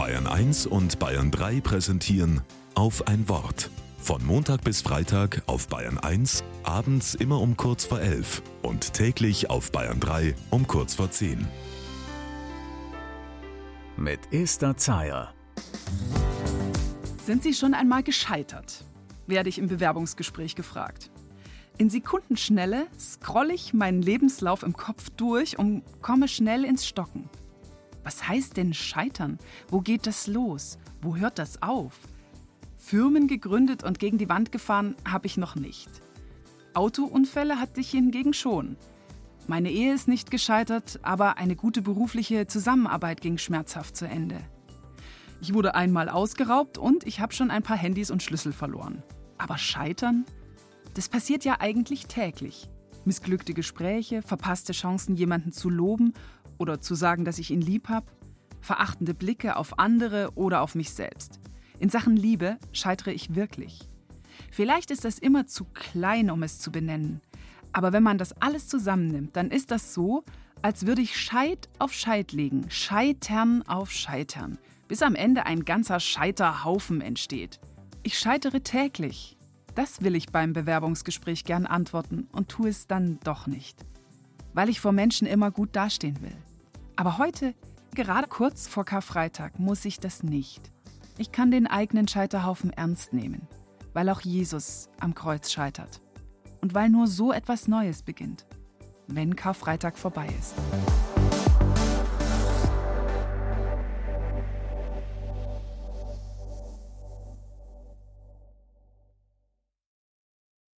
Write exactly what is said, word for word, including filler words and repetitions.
Bayern eins und Bayern drei präsentieren Auf ein Wort. Von Montag bis Freitag auf Bayern eins, abends immer um kurz vor elf und täglich auf Bayern drei um kurz vor zehn. Mit Esther Zayer. Sind Sie schon einmal gescheitert? Werde ich im Bewerbungsgespräch gefragt. In Sekundenschnelle scrolle ich meinen Lebenslauf im Kopf durch und komme schnell ins Stocken. Was heißt denn scheitern? Wo geht das los? Wo hört das auf? Firmen gegründet und gegen die Wand gefahren habe ich noch nicht. Autounfälle hatte ich hingegen schon. Meine Ehe ist nicht gescheitert, aber eine gute berufliche Zusammenarbeit ging schmerzhaft zu Ende. Ich wurde einmal ausgeraubt und ich habe schon ein paar Handys und Schlüssel verloren. Aber scheitern? Das passiert ja eigentlich täglich. Missglückte Gespräche, verpasste Chancen, jemanden zu loben oder zu sagen, dass ich ihn lieb habe, verachtende Blicke auf andere oder auf mich selbst. In Sachen Liebe scheitere ich wirklich. Vielleicht ist das immer zu klein, um es zu benennen. Aber wenn man das alles zusammennimmt, dann ist das so, als würde ich Scheit auf Scheit legen, Scheitern auf Scheitern, bis am Ende ein ganzer Scheiterhaufen entsteht. Ich scheitere täglich. Das will ich beim Bewerbungsgespräch gern antworten und tue es dann doch nicht. Weil ich vor Menschen immer gut dastehen will. Aber heute, gerade kurz vor Karfreitag, muss ich das nicht. Ich kann den eigenen Scheiterhaufen ernst nehmen, weil auch Jesus am Kreuz scheitert. Und weil nur so etwas Neues beginnt, wenn Karfreitag vorbei ist.